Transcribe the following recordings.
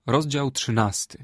Rozdział 13.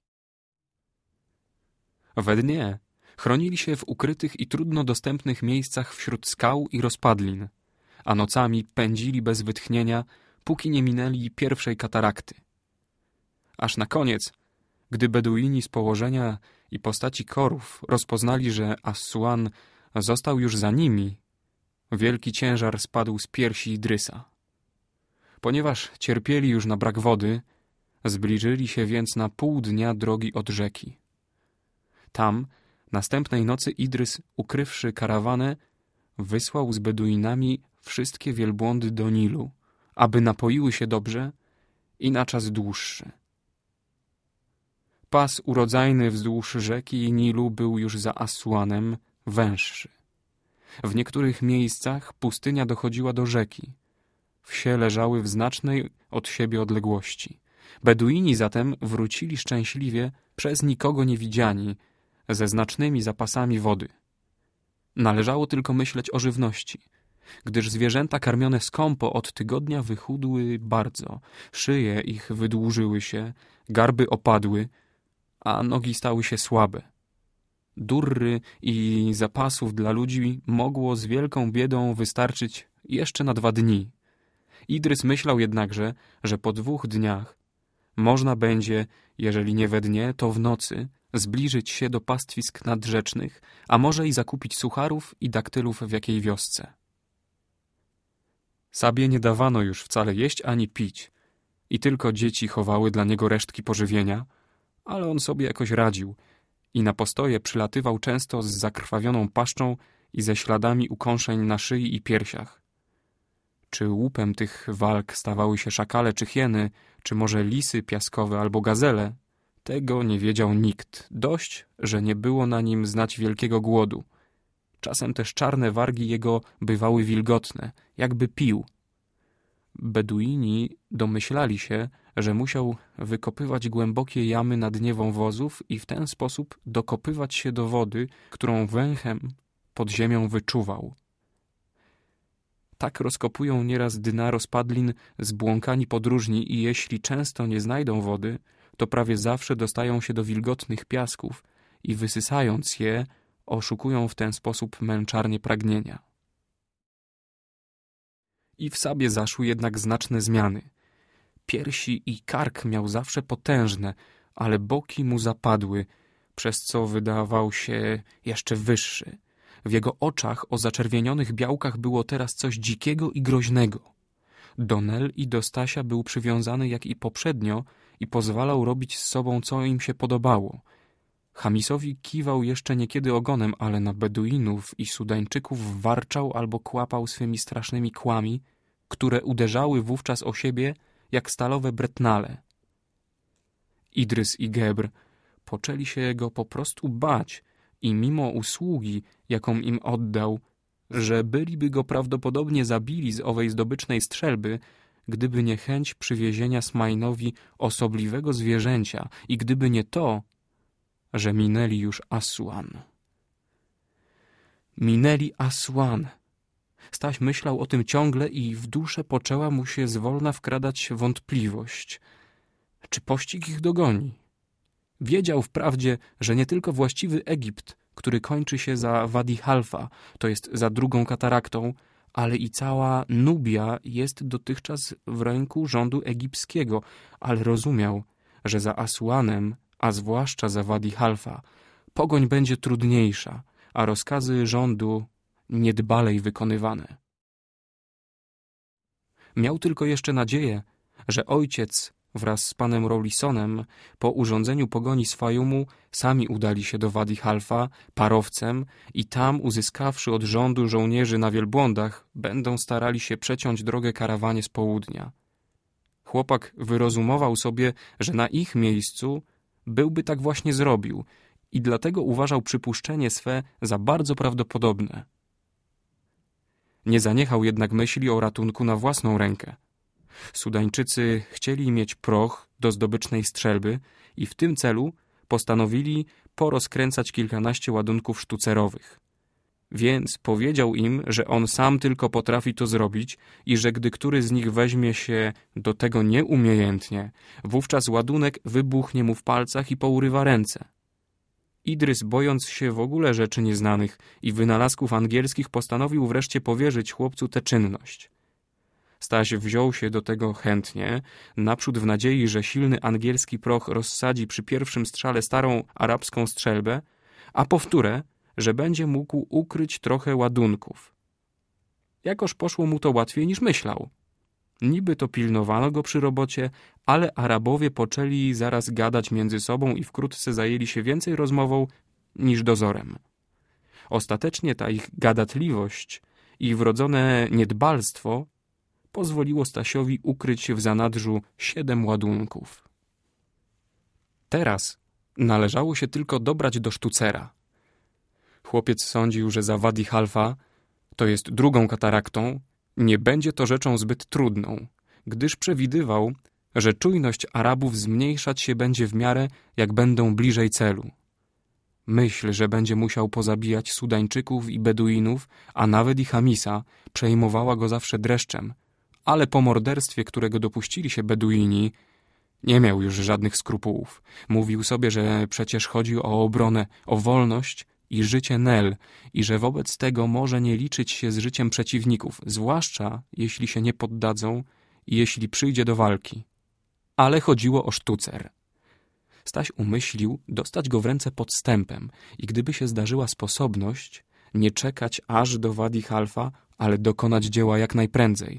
We dnie chronili się w ukrytych i trudno dostępnych miejscach wśród skał i rozpadlin, a nocami pędzili bez wytchnienia, póki nie minęli pierwszej katarakty. Aż na koniec, gdy Beduini z położenia i postaci korów rozpoznali, że Assuan został już za nimi, wielki ciężar spadł z piersi Idrysa. Ponieważ cierpieli już na brak wody, zbliżyli się więc na pół dnia drogi od rzeki. Tam, następnej nocy Idrys, ukrywszy karawanę, wysłał z Beduinami wszystkie wielbłądy do Nilu, aby napoiły się dobrze i na czas dłuższy. Pas urodzajny wzdłuż rzeki Nilu był już za Assuanem węższy. W niektórych miejscach pustynia dochodziła do rzeki. Wsie leżały w znacznej od siebie odległości. Beduini zatem wrócili szczęśliwie, przez nikogo nie widziani, ze znacznymi zapasami wody. Należało tylko myśleć o żywności, gdyż zwierzęta karmione skąpo od tygodnia wychudły bardzo, szyje ich wydłużyły się, garby opadły, a nogi stały się słabe. Durry i zapasów dla ludzi mogło z wielką biedą wystarczyć jeszcze na 2 dni. Idrys myślał jednakże, że po 2 dniach można będzie, jeżeli nie we dnie, to w nocy, zbliżyć się do pastwisk nadrzecznych, a może i zakupić sucharów i daktylów w jakiej wiosce. Sabie nie dawano już wcale jeść ani pić i tylko dzieci chowały dla niego resztki pożywienia, ale on sobie jakoś radził i na postoje przylatywał często z zakrwawioną paszczą i ze śladami ukąszeń na szyi i piersiach. Czy łupem tych walk stawały się szakale czy hieny, czy może lisy piaskowe albo gazele, tego nie wiedział nikt. Dość, że nie było na nim znać wielkiego głodu. Czasem też czarne wargi jego bywały wilgotne, jakby pił. Beduini domyślali się, że musiał wykopywać głębokie jamy na dnie wąwozów i w ten sposób dokopywać się do wody, którą węchem pod ziemią wyczuwał. Tak rozkopują nieraz dna rozpadlin zbłąkani podróżni i jeśli często nie znajdą wody, to prawie zawsze dostają się do wilgotnych piasków i wysysając je, oszukują w ten sposób męczarnię pragnienia. I w Sabie zaszły jednak znaczne zmiany. Piersi i kark miał zawsze potężne, ale boki mu zapadły, przez co wydawał się jeszcze wyższy. W jego oczach o zaczerwienionych białkach było teraz coś dzikiego i groźnego. Do Nel i do Stasia był przywiązany jak i poprzednio i pozwalał robić z sobą, co im się podobało. Chamisowi kiwał jeszcze niekiedy ogonem, ale na Beduinów i Sudańczyków warczał albo kłapał swymi strasznymi kłami, które uderzały wówczas o siebie jak stalowe bretnale. Idrys i Gebr poczęli się go po prostu bać i mimo usługi, jaką im oddał, że byliby go prawdopodobnie zabili z owej zdobycznej strzelby, gdyby nie chęć przywiezienia Smainowi osobliwego zwierzęcia i gdyby nie to, że minęli już Assuan. Minęli Assuan. Staś myślał o tym ciągle i w duszę poczęła mu się zwolna wkradać wątpliwość. Czy pościg ich dogoni? Wiedział wprawdzie, że nie tylko właściwy Egipt, który kończy się za Wadi Halfa, to jest za drugą kataraktą, ale i cała Nubia jest dotychczas w ręku rządu egipskiego, ale rozumiał, że za Assuanem, a zwłaszcza za Wadi Halfa, pogoń będzie trudniejsza, a rozkazy rządu niedbalej wykonywane. Miał tylko jeszcze nadzieję, że ojciec wraz z panem Rawlisonem po urządzeniu pogoni z Fajumu sami udali się do Wadi Halfa parowcem i tam, uzyskawszy od rządu żołnierzy na wielbłądach, będą starali się przeciąć drogę karawanie z południa. Chłopak wyrozumował sobie, że na ich miejscu byłby tak właśnie zrobił i dlatego uważał przypuszczenie swe za bardzo prawdopodobne. Nie zaniechał jednak myśli o ratunku na własną rękę. Sudańczycy chcieli mieć proch do zdobycznej strzelby i w tym celu postanowili porozkręcać kilkanaście ładunków sztucerowych. Więc powiedział im, że on sam tylko potrafi to zrobić i że gdy który z nich weźmie się do tego nieumiejętnie, wówczas ładunek wybuchnie mu w palcach i pourywa ręce. Idrys, bojąc się w ogóle rzeczy nieznanych i wynalazków angielskich, postanowił wreszcie powierzyć chłopcu tę czynność. Staś wziął się do tego chętnie, naprzód w nadziei, że silny angielski proch rozsadzi przy pierwszym strzale starą arabską strzelbę, a powtórę, że będzie mógł ukryć trochę ładunków. Jakoż poszło mu to łatwiej niż myślał. Niby to pilnowano go przy robocie, ale Arabowie poczęli zaraz gadać między sobą i wkrótce zajęli się więcej rozmową niż dozorem. Ostatecznie ta ich gadatliwość i wrodzone niedbalstwo pozwoliło Stasiowi ukryć w zanadrzu 7 ładunków. Teraz należało się tylko dobrać do sztucera. Chłopiec sądził, że za Wadi Halfa, to jest drugą kataraktą, nie będzie to rzeczą zbyt trudną, gdyż przewidywał, że czujność Arabów zmniejszać się będzie w miarę, jak będą bliżej celu. Myśl, że będzie musiał pozabijać Sudańczyków i Beduinów, a nawet i Chamisa, przejmowała go zawsze dreszczem, ale po morderstwie, którego dopuścili się Beduini, nie miał już żadnych skrupułów. Mówił sobie, że przecież chodzi o obronę, o wolność i życie Nel i że wobec tego może nie liczyć się z życiem przeciwników, zwłaszcza jeśli się nie poddadzą i jeśli przyjdzie do walki. Ale chodziło o sztucer. Staś umyślił dostać go w ręce podstępem i gdyby się zdarzyła sposobność, nie czekać aż do Wadi Halfa, ale dokonać dzieła jak najprędzej.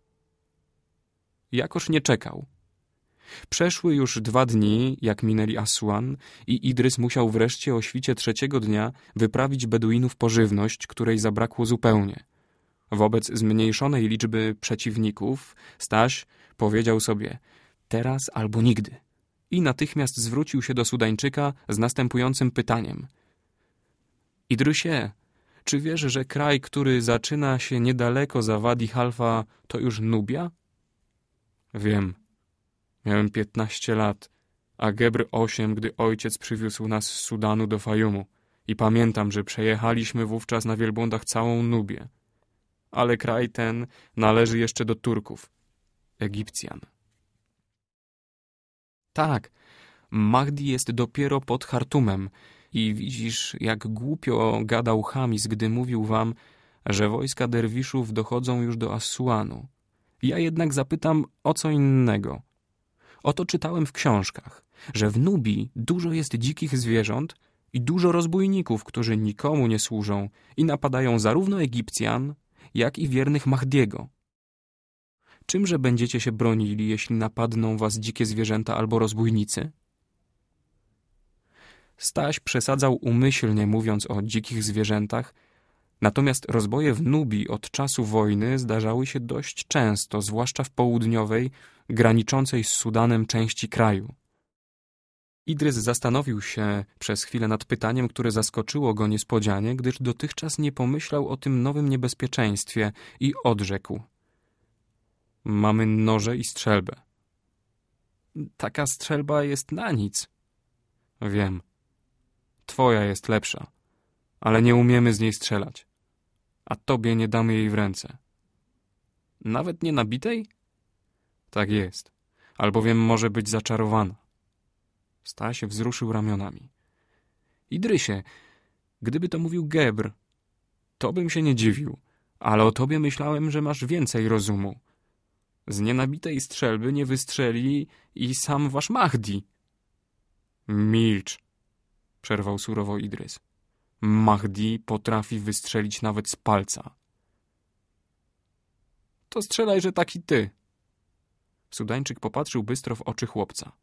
Jakoż nie czekał. Przeszły już 2 dni, jak minęli Assuan i Idrys musiał wreszcie o świcie 3. dnia wyprawić Beduinów pożywność, której zabrakło zupełnie. Wobec zmniejszonej liczby przeciwników Staś powiedział sobie teraz albo nigdy i natychmiast zwrócił się do Sudańczyka z następującym pytaniem. Idrysie, czy wiesz, że kraj, który zaczyna się niedaleko za Wadi Halfa, to już Nubia? Wiem. Miałem 15 lat, a Gebr 8, gdy ojciec przywiózł nas z Sudanu do Fajumu i pamiętam, że przejechaliśmy wówczas na wielbłądach całą Nubię. Ale kraj ten należy jeszcze do Turków, Egipcjan. Tak, Mahdi jest dopiero pod Chartumem i widzisz, jak głupio gadał Chamis, gdy mówił wam, że wojska derwiszów dochodzą już do Assuanu. Ja jednak zapytam o co innego. Oto czytałem w książkach, że w Nubii dużo jest dzikich zwierząt i dużo rozbójników, którzy nikomu nie służą i napadają zarówno Egipcjan, jak i wiernych Mahdiego. Czymże będziecie się bronili, jeśli napadną was dzikie zwierzęta albo rozbójnicy? Staś przesadzał umyślnie, mówiąc o dzikich zwierzętach, natomiast rozboje w Nubii od czasu wojny zdarzały się dość często, zwłaszcza w południowej, graniczącej z Sudanem części kraju. Idrys zastanowił się przez chwilę nad pytaniem, które zaskoczyło go niespodzianie, gdyż dotychczas nie pomyślał o tym nowym niebezpieczeństwie i odrzekł. Mamy noże i strzelbę. Taka strzelba jest na nic. Wiem. Twoja jest lepsza, ale nie umiemy z niej strzelać. A tobie nie damy jej w ręce. Nawet nie nabitej? Tak jest, albowiem może być zaczarowana. Staś wzruszył ramionami. Idrysie, gdyby to mówił Gebr, to bym się nie dziwił, ale o tobie myślałem, że masz więcej rozumu. Z nienabitej strzelby nie wystrzeli i sam wasz Mahdi. Milcz, przerwał surowo Idrys. Mahdi potrafi wystrzelić nawet z palca. To strzelaj, że taki ty. Sudańczyk popatrzył bystro w oczy chłopca.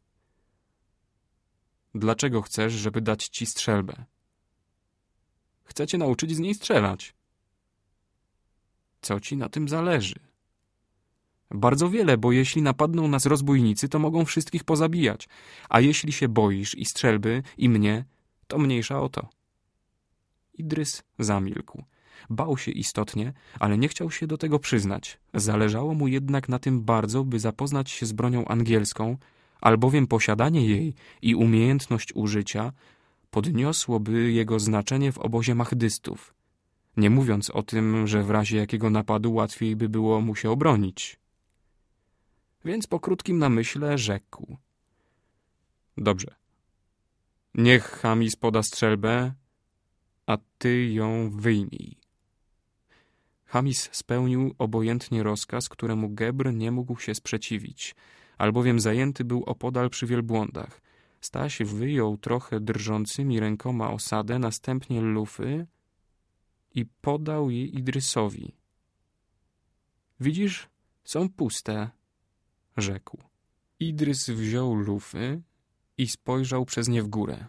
Dlaczego chcesz, żeby dać ci strzelbę? Chcę cię nauczyć z niej strzelać. Co ci na tym zależy? Bardzo wiele, bo jeśli napadną nas rozbójnicy, to mogą wszystkich pozabijać. A jeśli się boisz i strzelby, i mnie, to mniejsza o to. Idrys zamilkł. Bał się istotnie, ale nie chciał się do tego przyznać. Zależało mu jednak na tym bardzo, by zapoznać się z bronią angielską, albowiem posiadanie jej i umiejętność użycia podniosłoby jego znaczenie w obozie mahdystów. nie mówiąc o tym, że w razie jakiego napadu łatwiej by było mu się obronić. Więc po krótkim namyśle rzekł: dobrze, niech Chamis poda strzelbę, a ty ją wyjmij. Chamis spełnił obojętnie rozkaz, któremu Gebr nie mógł się sprzeciwić, albowiem zajęty był opodal przy wielbłądach. Staś wyjął trochę drżącymi rękoma osadę, następnie lufy i podał je Idrysowi. Widzisz, są puste, rzekł. Idrys wziął lufy i spojrzał przez nie w górę.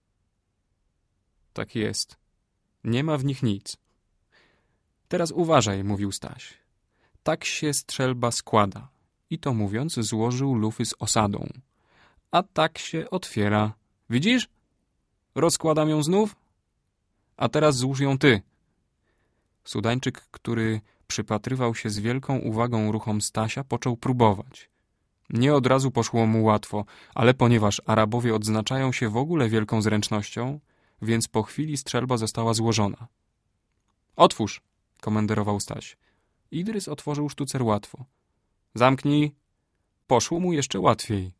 Tak jest. Nie ma w nich nic. Teraz uważaj, mówił Staś. Tak się strzelba składa. I to mówiąc, złożył lufy z osadą. A tak się otwiera. Widzisz? Rozkładam ją znów. A teraz złóż ją ty. Sudańczyk, który przypatrywał się z wielką uwagą ruchom Stasia, począł próbować. Nie od razu poszło mu łatwo, ale ponieważ Arabowie odznaczają się w ogóle wielką zręcznością, więc po chwili strzelba została złożona. Otwórz, komenderował Staś. Idrys otworzył sztucer łatwo. Zamknij. Poszło mu jeszcze łatwiej.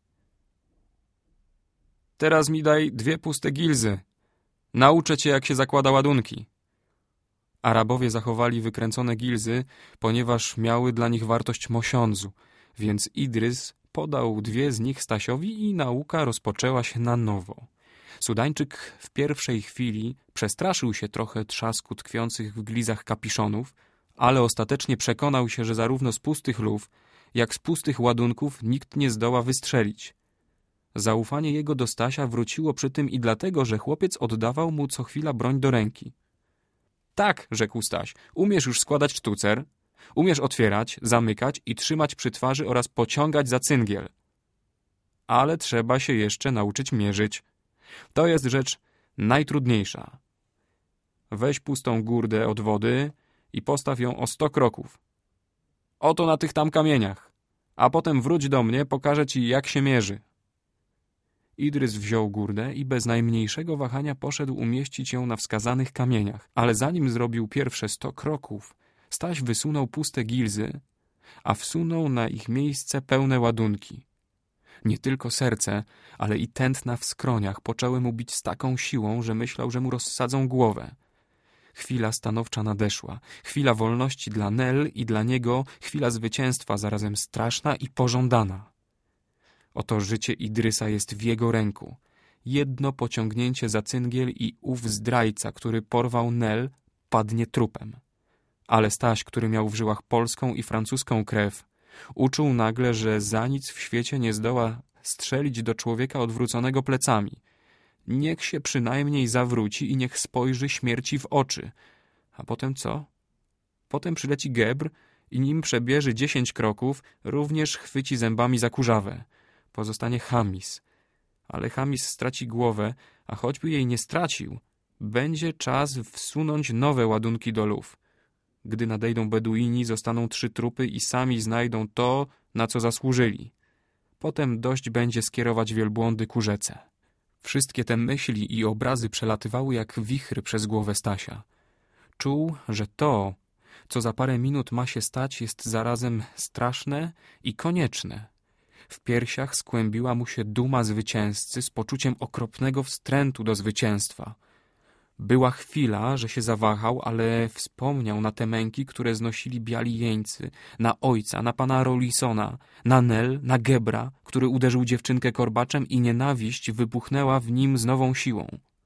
Teraz mi daj 2 puste gilzy. Nauczę cię, jak się zakłada ładunki. Arabowie zachowali wykręcone gilzy, ponieważ miały dla nich wartość mosiądzu, więc Idrys podał 2 z nich Stasiowi i nauka rozpoczęła się na nowo. Sudańczyk w pierwszej chwili przestraszył się trochę trzasku tkwiących w glizach kapiszonów, ale ostatecznie przekonał się, że zarówno z pustych luf, jak z pustych ładunków nikt nie zdoła wystrzelić. Zaufanie jego do Stasia wróciło przy tym i dlatego, że chłopiec oddawał mu co chwila broń do ręki. Tak, rzekł Staś, umiesz już składać sztucer, umiesz otwierać, zamykać i trzymać przy twarzy oraz pociągać za cyngiel. Ale trzeba się jeszcze nauczyć mierzyć. To jest rzecz najtrudniejsza. Weź pustą gurdę od wody i postaw ją o 100 kroków. Oto na tych tam kamieniach. A potem wróć do mnie, pokażę ci, jak się mierzy. Idrys wziął gurdę i bez najmniejszego wahania poszedł umieścić ją na wskazanych kamieniach. Ale zanim zrobił pierwsze 100 kroków, Staś wysunął puste gilzy, a wsunął na ich miejsce pełne ładunki. Nie tylko serce, ale i tętna w skroniach poczęły mu bić z taką siłą, że myślał, że mu rozsadzą głowę. Chwila stanowcza nadeszła. Chwila wolności dla Nel i dla niego, chwila zwycięstwa, zarazem straszna i pożądana. Oto życie Idrysa jest w jego ręku. Jedno pociągnięcie za cyngiel i ów zdrajca, który porwał Nel, padnie trupem. Ale Staś, który miał w żyłach polską i francuską krew, uczuł nagle, że za nic w świecie nie zdoła strzelić do człowieka odwróconego plecami. Niech się przynajmniej zawróci i niech spojrzy śmierci w oczy. A potem co? Potem przyleci Gebr i nim przebierze 10 kroków, również chwyci zębami za kurzawę. Pozostanie Chamis. Ale Chamis straci głowę, a choćby jej nie stracił, będzie czas wsunąć nowe ładunki do luf. Gdy nadejdą Beduini, zostaną 3 trupy i sami znajdą to, na co zasłużyli. Potem dość będzie skierować wielbłądy ku rzece. Wszystkie te myśli i obrazy przelatywały jak wichry przez głowę Stasia. Czuł, że to, co za parę minut ma się stać, jest zarazem straszne i konieczne. W piersiach skłębiła mu się duma zwycięzcy z poczuciem okropnego wstrętu do zwycięstwa. Była chwila, że się zawahał, ale wspomniał na te męki, które znosili biali jeńcy, na ojca, na pana Rollisona, na Nel, na Gebra, który uderzył dziewczynkę korbaczem i nienawiść wybuchnęła w nim z nową siłą.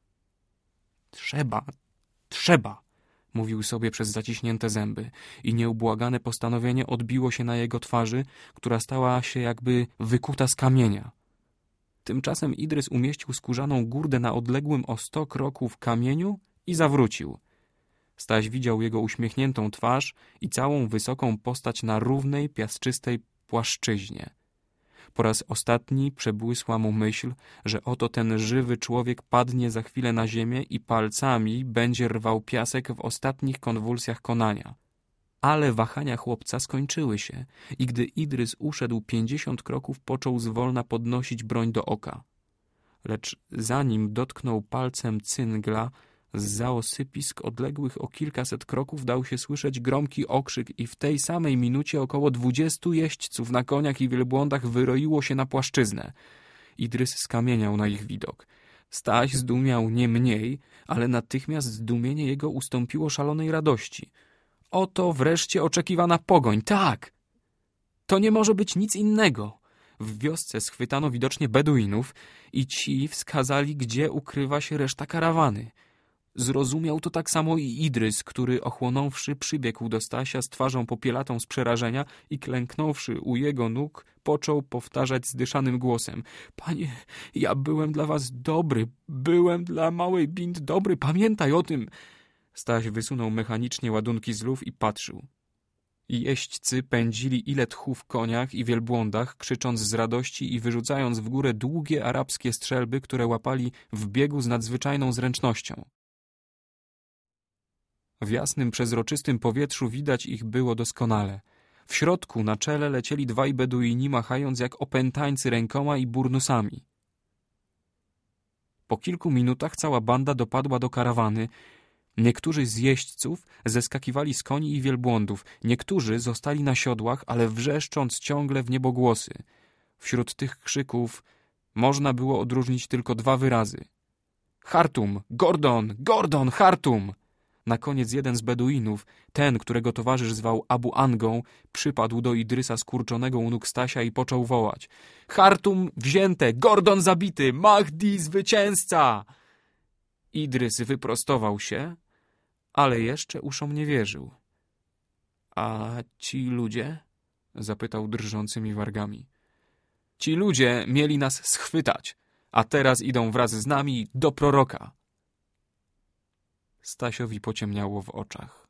Trzeba, mówił sobie przez zaciśnięte zęby i nieubłagane postanowienie odbiło się na jego twarzy, która stała się jakby wykuta z kamienia. Tymczasem Idrys umieścił skórzaną gurdę na odległym o 100 kroków kamieniu i zawrócił. Staś widział jego uśmiechniętą twarz i całą wysoką postać na równej, piaszczystej płaszczyźnie. Po raz ostatni przebłysła mu myśl, że oto ten żywy człowiek padnie za chwilę na ziemię i palcami będzie rwał piasek w ostatnich konwulsjach konania. Ale wahania chłopca skończyły się i gdy Idrys uszedł 50 kroków, począł zwolna podnosić broń do oka. Lecz zanim dotknął palcem cyngla, Zza osypisk odległych o kilkaset kroków dał się słyszeć gromki okrzyk i w tej samej minucie około 20 jeźdźców na koniach i wielbłądach wyroiło się na płaszczyznę. Idrys skamieniał na ich widok. Staś zdumiał nie mniej, ale natychmiast zdumienie jego ustąpiło szalonej radości. Oto wreszcie oczekiwana pogoń, tak! To nie może być nic innego. W wiosce schwytano widocznie Beduinów i ci wskazali, gdzie ukrywa się reszta karawany. Zrozumiał to tak samo i Idrys, który ochłonąwszy przybiegł do Stasia z twarzą popielatą z przerażenia i klęknąwszy u jego nóg począł powtarzać zdyszanym głosem: Panie, ja byłem dla was dobry, byłem dla małej Bind dobry, pamiętaj o tym. Staś wysunął mechanicznie ładunki z luf i patrzył. Jeźdźcy pędzili ile tchu w koniach i wielbłądach, krzycząc z radości i wyrzucając w górę długie arabskie strzelby, które łapali w biegu z nadzwyczajną zręcznością. W jasnym, przezroczystym powietrzu widać ich było doskonale. W środku, na czele, lecieli dwaj Beduini, machając jak opętańcy rękoma i burnusami. Po kilku minutach cała banda dopadła do karawany. Niektórzy z jeźdźców zeskakiwali z koni i wielbłądów, niektórzy zostali na siodłach, ale wrzeszcząc ciągle w niebogłosy. Wśród tych krzyków można było odróżnić tylko dwa wyrazy. Chartum! Gordon! Gordon! Chartum! Na koniec jeden z Beduinów, ten, którego towarzysz zwał Abu Angą, przypadł do Idrysa skurczonego u nóg Stasia i począł wołać: Chartum wzięte! Gordon zabity! Mahdi zwycięzca! Idrys wyprostował się, ale jeszcze uszom nie wierzył. A ci ludzie? Zapytał drżącymi wargami. Ci ludzie mieli nas schwytać, a teraz idą wraz z nami do proroka. Stasiowi pociemniało w oczach.